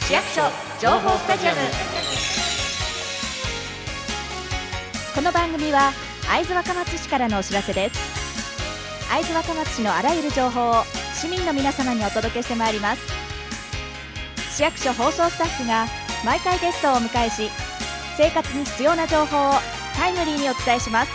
市役所情報スタジアム。この番組は会津若松市からのお知らせです。会津若松市のあらゆる情報を市民の皆様にお届けしてまいります。市役所放送スタッフが毎回ゲストをお迎えし、生活に必要な情報をタイムリーにお伝えします。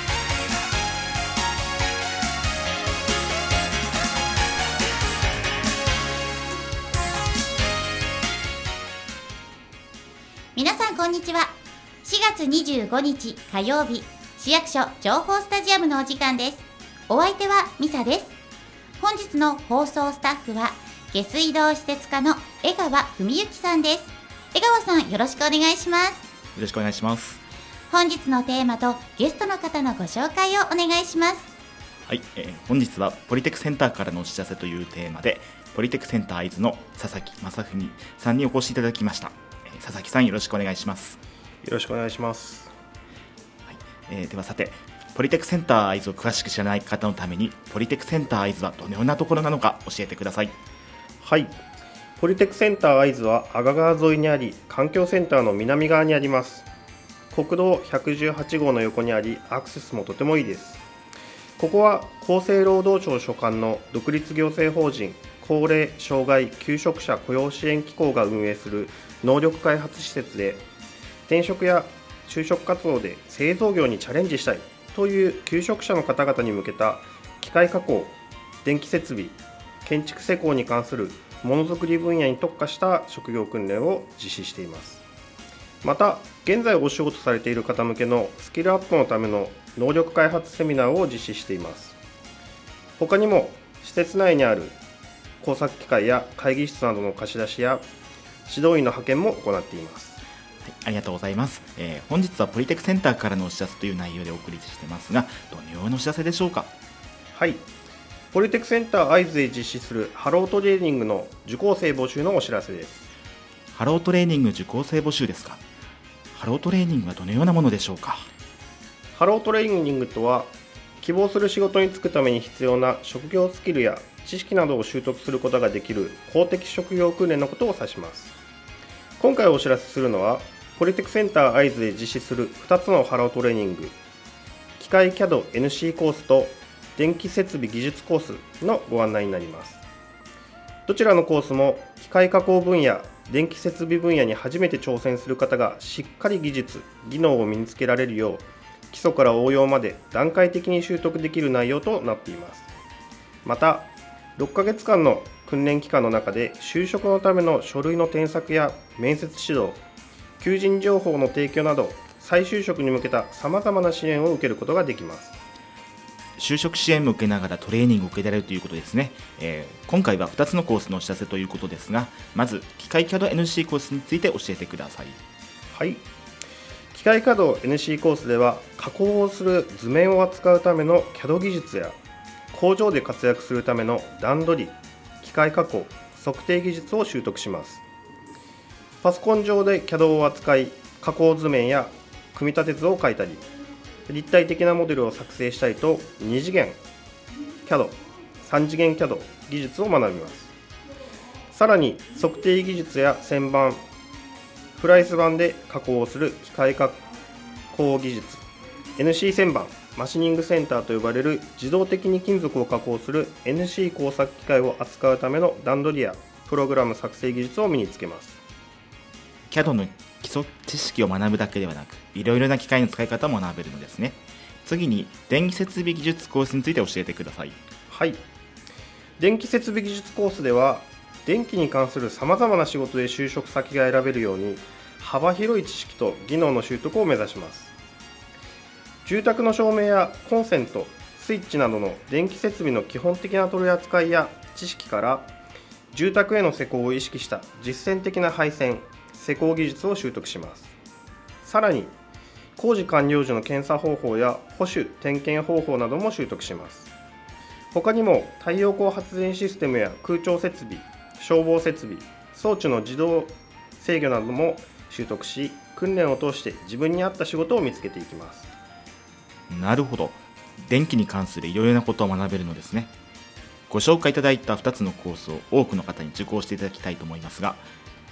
皆さんこんにちは。4月25日火曜日、市役所情報スタジアムのお時間です。お相手はミサです。本日の放送スタッフは下水道施設課の江川文幸さんです。江川さん、よろしくお願いします。よろしくお願いします。 本日のテーマとゲストの方のご紹介をお願いします。 はい、本日はポリテクセンターからのお知らせというテーマで、ポリテクセンター会津の佐々木正文さんにお越しいただきました。佐々木さん、よろしくお願いします。 よろしくお願いします。 はい、ではさて、ポリテクセンター会津を詳しく知らない方のために、ポリテクセンター会津はどのようなところなのか教えてください。 はい、ポリテクセンター会津は阿賀川沿いにあり、環境センターの南側にあります。国道118号の横にあり、アクセスもとてもいいです。ここは厚生労働省所管の独立行政法人高齢障害求職者雇用支援機構が運営する能力開発施設で、転職や就職活動で製造業にチャレンジしたいという求職者の方々に向けた機械加工、電気設備、建築施工に関するものづくり分野に特化した職業訓練を実施しています。また、現在お仕事されている方向けのスキルアップのための能力開発セミナーを実施しています。他にも施設内にある工作機械や会議室などの貸し出しや指導員の派遣も行っています。 はい、ありがとうございます。本日はポリテクセンターからのお知らせという内容でお送りしていますが、どのようなお知らせでしょうか。 はい、ポリテクセンター会津で実施するハロートレーニングの受講生募集のお知らせです。 ハロートレーニング受講生募集ですか。ハロートレーニングはどのようなものでしょうか。 ハロートレーニングとは、希望する仕事に就くために必要な職業スキルや知識などを習得することができる公的職業訓練のことを指します。今回お知らせするのは、ポリテクセンター会津で実施する2つのハロートレーニング、機械 CAD/NC コースと電気設備技術コースのご案内になります。どちらのコースも機械加工分野、電気設備分野に初めて挑戦する方がしっかり技術、技能を身につけられるよう、基礎から応用まで段階的に習得できる内容となっています。また、6ヶ月間の訓練期間の中で就職のための書類の添削や面接指導、求人情報の提供など、再就職に向けたさまざまな支援を受けることができます。 就職支援も受けながらトレーニングを受けられるということですね。今回は2つのコースのお知らせということですが、まず機械 CAD/NC コースについて教えてください。 はい、機械 CAD/NC コースでは、加工をする図面を扱うための CAD 技術や工場で活躍するための段取り、機械加工、測定技術を習得します。パソコン上で CAD を扱い、加工図面や組み立て図を描いたり、立体的なモデルを作成したいと2次元 CAD、3次元 CAD 技術を学びます。さらに測定技術や旋盤、フライス板で加工をする機械加工技術、 NC 旋盤、マシニングセンターと呼ばれる自動的に金属を加工する NC 工作機械を扱うための段取りやプログラム作成技術を身につけます。 CAD の基礎知識を学ぶだけではなく、いろいろな機械の使い方も学べるのですね。次に電気設備技術コースについて教えてください。 はい、電気設備技術コースでは、電気に関するさまざまな仕事で就職先が選べるように、幅広い知識と技能の習得を目指します。住宅の照明やコンセント、スイッチなどの電気設備の基本的な取り扱いや知識から、住宅への施工を意識した実践的な配線、施工技術を習得します。さらに工事完了時の検査方法や保守・点検方法なども習得します。他にも太陽光発電システムや空調設備、消防設備、装置の自動制御なども習得し、訓練を通して自分に合った仕事を見つけていきます。 なるほど、電気に関するいろいろなことを学べるのですね。ご紹介いただいた2つのコースを多くの方に受講していただきたいと思いますが、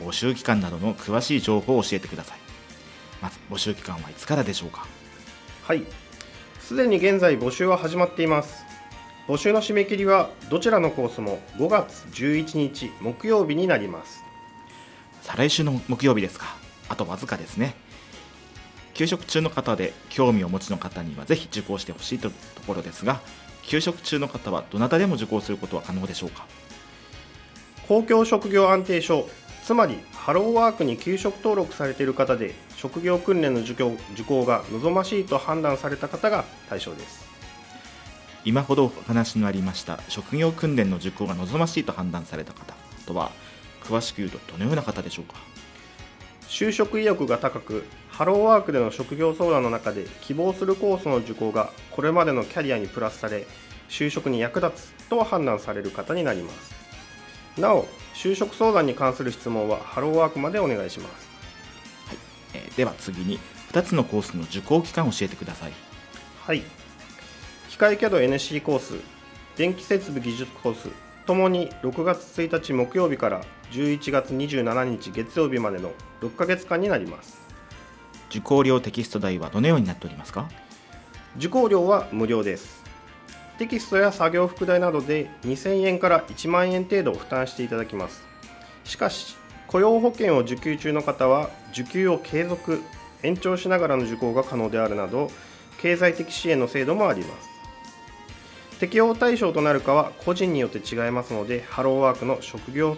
募集期間などの詳しい情報を教えてください。まず募集期間はいつからでしょうか？ はい、すでに現在募集は始まっています。募集の締め切りはどちらのコースも5月11日木曜日になります。 再来週の木曜日ですか。あとわずかですね。休職中の方で興味をお持ちの方にはぜひ受講してほしいところですが、休職中の方はどなたでも受講することは可能でしょうか？ 公共職業安定証、つまりハローワークに休職登録されている方で職業訓練の受講が望ましいと判断された方が対象です。 今ほどお話のありました職業訓練の受講が望ましいと判断された方とは、詳しく言うとどのような方でしょうか？ 就職意欲が高く、ハローワークでの職業相談の中で希望するコースの受講がこれまでのキャリアにプラスされ、就職に役立つと判断される方になります。なお、就職相談に関する質問はハローワークまでお願いします。 はい、では次に2つのコースの受講期間を教えてください。 はい、機械 CAD NC コース、電気設備技術コースともに6月1日木曜日から11月27日月曜日までの6ヶ月間になります。 受講料テキスト代はどのようになっておりますか？ 受講料は無料です。テキストや作業服代などで2000円から1万円程度負担していただきます。しかし、雇用保険を受給中の方は受給を継続・延長しながらの受講が可能であるなど、経済的支援の制度もあります。適用対象となるかは個人によって違いますので、ハローワークの職業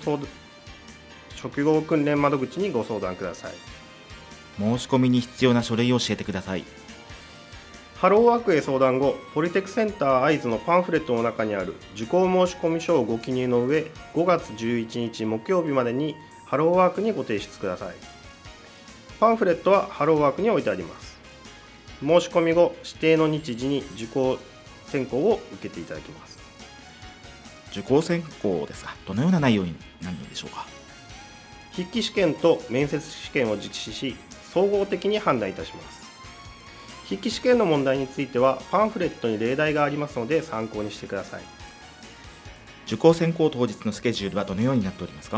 訓練窓口にご相談ください。 申し込みに必要な書類を教えてください。 ハローワークへ相談後、ポリテクセンター会津のパンフレットの中にある受講申込書をご記入の上、5月11日木曜日までにハローワークにご提出ください。パンフレットはハローワークに置いてあります。申し込み後、指定の日時に受講選考を受けていただきます。 受講選考ですが、どのような内容になるのでしょうか？ 筆記試験と面接試験を実施し、総合的に判断いたします。筆記試験の問題についてはパンフレットに例題がありますので参考にしてください。 受講選考当日のスケジュールはどのようになっておりますか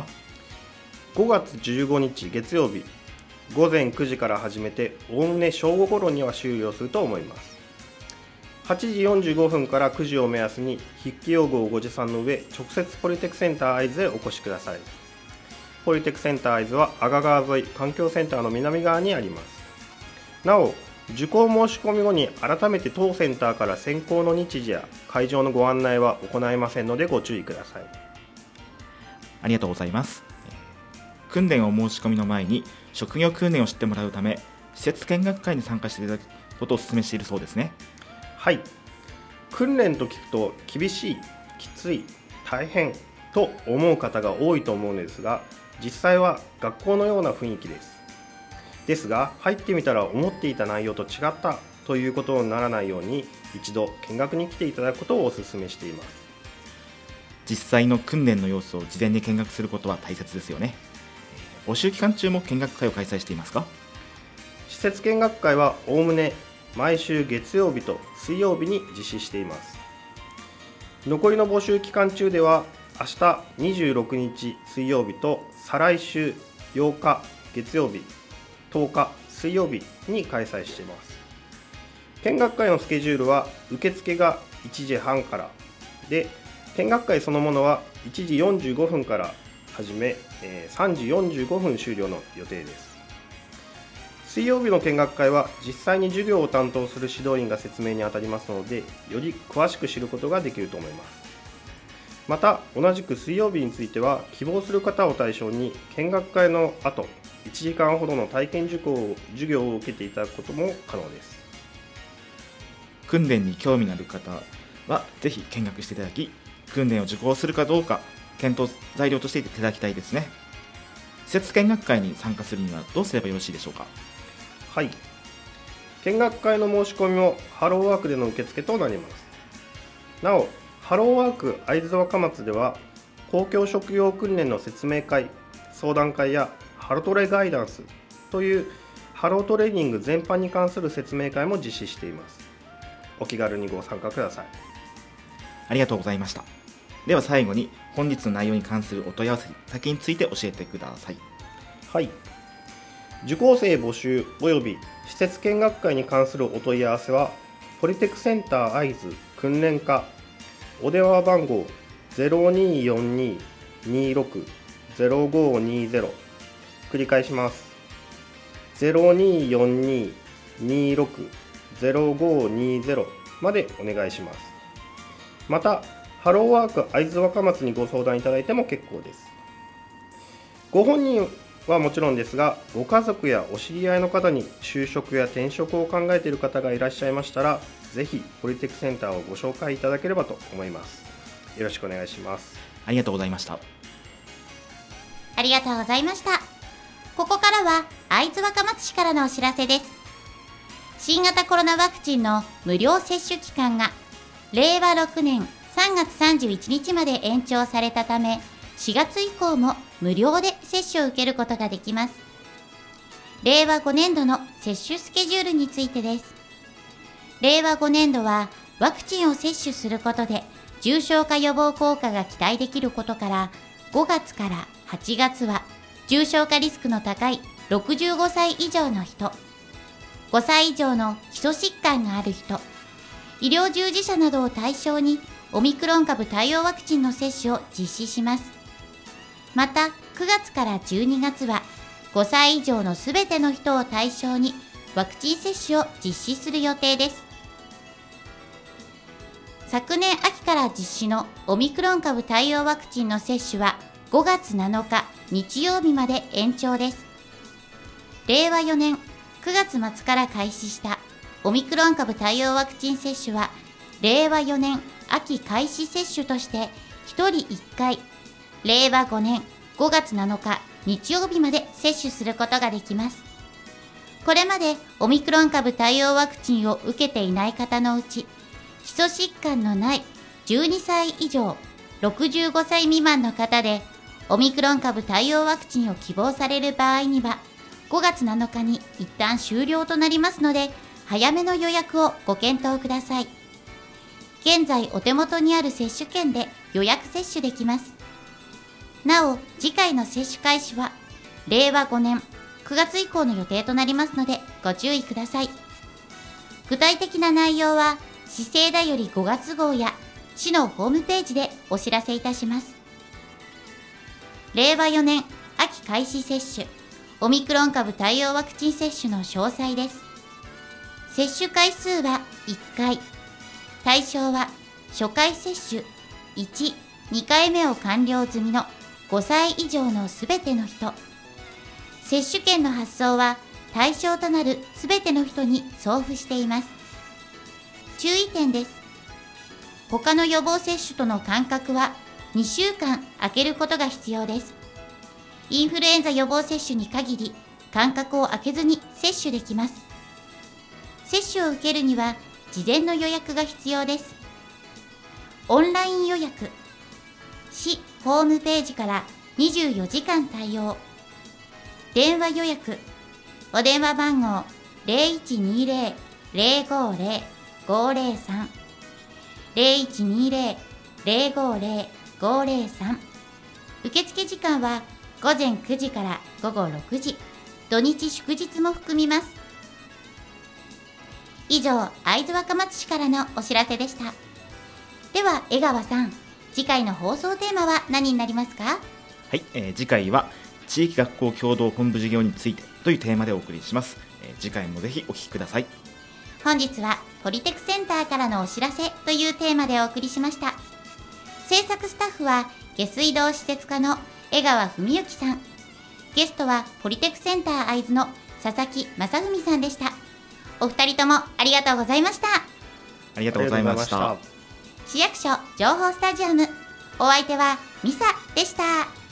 ？5月15日月曜日、午前9時から始めて、おおむね正午頃には終了すると思います。8時45分から9時を目安に筆記用具をご持参の上、直接ポリテクセンター会津へお越しください。ポリテクセンター会津は阿賀川沿い環境センターの南側にあります。なお、受講申し込み後に改めて当センターから選考の日時や会場のご案内は行いませんのでご注意ください。 ありがとうございます。訓練を申し込みの前に職業訓練を知ってもらうため、施設見学会に参加していただくことをお勧めしているそうですね。 はい、訓練と聞くと厳しい、きつい、大変と思う方が多いと思うのですが、実際は学校のような雰囲気です。ですが、入ってみたら思っていた内容と違ったということにならないように、一度見学に来ていただくことをお勧めしています。 実際の訓練の様子を事前に見学することは大切ですよね。募集期間中も見学会を開催していますか？ 施設見学会はおおむね毎週月曜日と水曜日に実施しています。残りの募集期間中では、明日26日水曜日と再来週8日月曜日、10日水曜日に開催しています。見学会のスケジュールは受付が1時半からで、見学会そのものは1時45分から始め、3時45分終了の予定です。水曜日の見学会は実際に授業を担当する指導員が説明に当たりますので、より詳しく知ることができると思います。また、同じく水曜日については、希望する方を対象に見学会の後1時間ほどの体験授業を受けていただくことも可能です。 訓練に興味のある方はぜひ見学していただき、訓練を受講するかどうか検討材料としていただきたいですね。施設見学会に参加するにはどうすればよろしいでしょうか？ はい、見学会の申し込みもハローワークでの受付となります。なお、ハローワーク会津若松では、公共職業訓練の説明会、相談会やハロトレガイダンスというハロートレーニング全般に関する説明会も実施しています。お気軽にご参加ください。 ありがとうございました。では最後に本日の内容に関するお問い合わせ先について教えてください。 はい。受講生募集及び施設見学会に関するお問い合わせは、ポリテクセンター会津訓練課お電話番号 0242-26-0520 繰り返します。0242-26-0520までお願いします。また、ハローワーク会津若松にご相談いただいても結構です。ご本人はもちろんですが、ご家族やお知り合いの方に就職や転職を考えている方がいらっしゃいましたら、ぜひポリテクセンターをご紹介いただければと思います。よろしくお願いします。 ありがとうございました。 ありがとうございました。ここからは会津若松市からのお知らせです。新型コロナワクチンの無料接種期間が令和6年3月31日まで延長されたため、4月以降も無料で接種を受けることができます。令和5年度の接種スケジュールについてです。令和5年度はワクチンを接種することで重症化予防効果が期待できることから、5月から8月は重症化リスクの高い65歳以上の人、5歳以上の基礎疾患がある人、医療従事者などを対象にオミクロン株対応ワクチンの接種を実施します。また、9月から12月は5歳以上のすべての人を対象にワクチン接種を実施する予定です。昨年秋から実施のオミクロン株対応ワクチンの接種は5月7日日曜日まで延長です。令和4年9月末から開始したオミクロン株対応ワクチン接種は、令和4年秋開始接種として1人1回、令和5年5月7日日曜日まで接種することができます。これまでオミクロン株対応ワクチンを受けていない方のうち、基礎疾患のない12歳以上65歳未満の方でオミクロン株対応ワクチンを希望される場合には、5月7日に一旦終了となりますので、早めの予約をご検討ください。現在お手元にある接種券で予約接種できます。なお、次回の接種開始は令和5年9月以降の予定となりますのでご注意ください。具体的な内容は市政だより5月号や市のホームページでお知らせいたします。令和4年秋開始接種オミクロン株対応ワクチン接種の詳細です。接種回数は1回。対象は初回接種1、2回目を完了済みの5歳以上のすべての人。接種券の発送は対象となるすべての人に送付しています。注意点です。他の予防接種との間隔は2週間空けることが必要です。インフルエンザ予防接種に限り間隔を空けずに接種できます。接種を受けるには事前の予約が必要です。オンライン予約、市ホームページから24時間対応。電話予約、お電話番号 0120-050-503 0120-050-503。受付時間は午前9時から午後6時、土日祝日も含みます。以上、会津若松市からのお知らせでした。では江川さん、次回の放送テーマは何になりますか？ はい、次回は地域学校共同本部事業についてというテーマでお送りします。次回もぜひお聞きください。 本日はポリテクセンターからのお知らせというテーマでお送りしました。制作スタッフは下水道施設課の江川文幸さん、ゲストはポリテクセンター会津の佐々木正文さんでした。お二人ともありがとうございました。 ありがとうございました。 市役所情報スタジアム、お相手はミサでした。